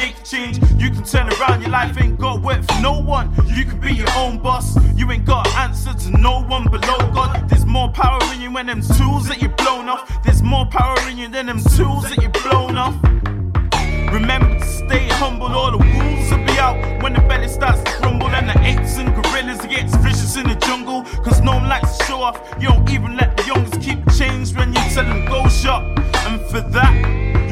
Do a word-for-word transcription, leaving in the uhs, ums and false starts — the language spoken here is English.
they can change. You can turn around, your life ain't got work for no one. You can be your own boss. You ain't got answer to no one below God. There's more power in you when them tools that you've blown off. There's more power in you than them tools that you've blown off. Remember to stay humble, all the wolves will be out when the belly starts to grumble. And the apes and gorillas gets vicious in the jungle. Cause no one likes to show off. You don't even let the youngest keep change when you tell them go shop. And for that,